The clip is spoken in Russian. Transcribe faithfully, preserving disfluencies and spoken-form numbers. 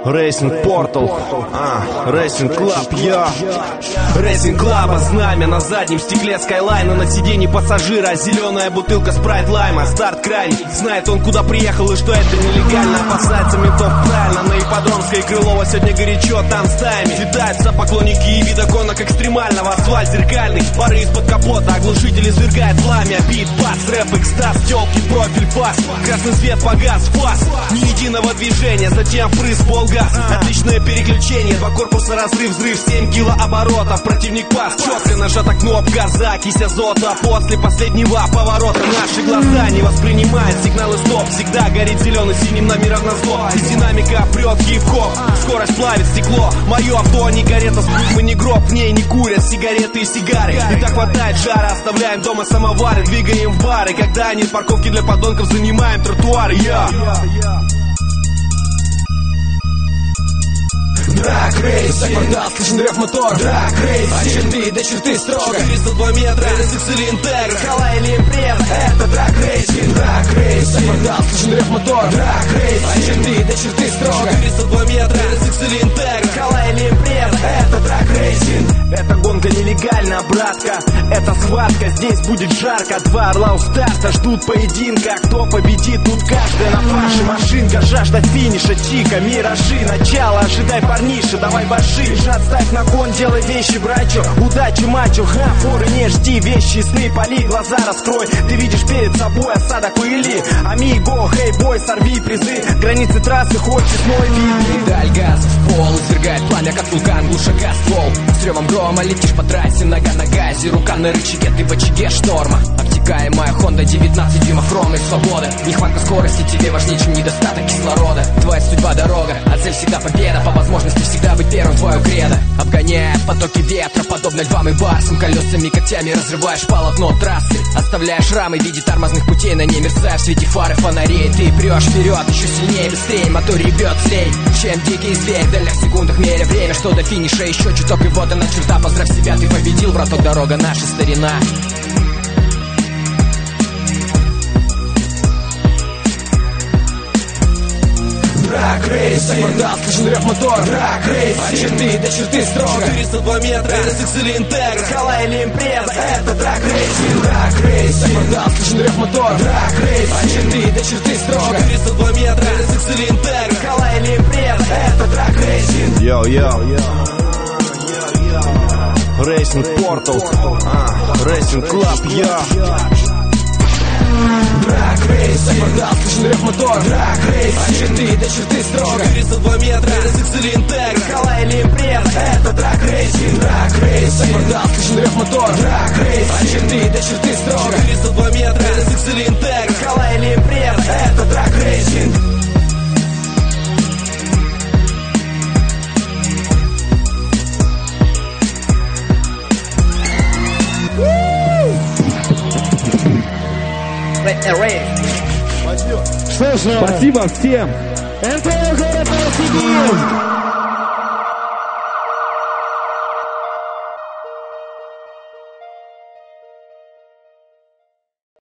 Racing Portal, а, Racing Club, я Racing Club, знамя на заднем стекле Скайлайна, на сиденье пассажира зеленая бутылка спрайт лайма. Старт крайний, знает он куда приехал и что это нелегально. Опасается ментов правильно, на Ипподромской и Крылова сегодня горячо, там стаями летаются поклонники и видоконок экстремального. Асфальт зеркальный, пары из-под капота, оглушитель извергает пламя. Бит, бас, рэп, экстаз, тёлки, профиль, пас. Красный свет погас, фас, ни единого движения, затем впрыск, полгаз. Отличное переключение, два корпуса, разрыв, взрыв, семь килооборотов. Противник пас, четко нажата кнопка, закись азота. После последнего поворота наши глаза не воспринимают сигналы стоп. Всегда горит зеленый синим номером на зло. Из динамика прет хип-хоп, скорость плавит стекло. Мое авто не карета, спуск, мы не гроб. В ней не курят сигареты и сигары. И так хватает жара, оставляем дома самовары. Двигаем в бары, когда нет парковки для подонков, занимаем тротуары. Я Драг рейс, за квартал слышен рев мотор. Драг рейс, от черты до черты строго. четыреста два метра, эр эс икс или Интегра, Скала или импреза, это драг рейсинг. Драг рейс, за квартал слышен рев мотор. Драг рейс, от черты до черты строго. четыреста два метра, эр эс икс или Интегра, Скала или импреза, это драг рейсинг. эта гонка нелегальна, братка, это схватка, здесь будет жарко. Два орла у старта ждут поединка. Кто победит, тут каждая на фарше машинка. Жажда финиша, чика, миражи, начало. Ожидай, парниша, давай баши. Бежат, ставь на кон, делай вещи, братчо. Удачи, мачо, ха, форы не жди. Вещи, сны, поли, глаза раскрой. Ты видишь перед собой осадок пыли. Амиго, хей, бой, сорви призы. Границы трассы, хоть честной вид. Педаль газа в пол, извергает пламя, как вулкан, глушака ствол. С ревом грома летишь по трассе, нога на газе, рука на рычаге, ты в очаге шторма. Обтекаемая Honda девятнадцать дюймов ровной свободы. Нехватка скорости тебе важнее, чем недостаток кислорода. Твоя судьба дорога, а цель всегда победа. По возможности всегда быть первым, твое кредо. Обгоняя потоки ветра, подобно львам и барсам. Колесами, когтями разрываешь полотно трассы. Оставляешь рамы в виде тормозных путей. На ней мерцая в свете фары фонарей. Ты прешь вперед, еще сильнее, быстрее. Мотор ревет злей, чем дикий зверь. В дальних секундах меря время, что до финиша еще чуток. И вот она черта, поздравь себя, ты победил, браток, дорога наша старина. Драг рейс, за квартал слышен рев мотор. Драг рейс, от черты до черты строго. четыреста два метра, эр эс икс или Интегра, Скала или импреза, это драг рейсинг. Драг рейс, за квартал слышен рев мотор. Драг рейс, от черты до черты строго. четыреста два метра, эр эс икс или Интегра, Скала или импреза, это драг рейсинг. Йоу, йоу, Racing Portal, а, Racing Club, я Драг рейс, за квартал слышен рев мотор. Драг рейс, от черты до черты строго. четыреста два метра, эр эс икс или Интегра, Скала или импреза, это драг рейсинг. Драг рейс, за квартал слышен рев мотор. Драг рейс, от черты до черты строго. четыреста два метра, эр эс икс или Интегра, Скала или импреза, это драг рейсинг. Что ж, Спасибо всем. эн тэ о город Новосибирск.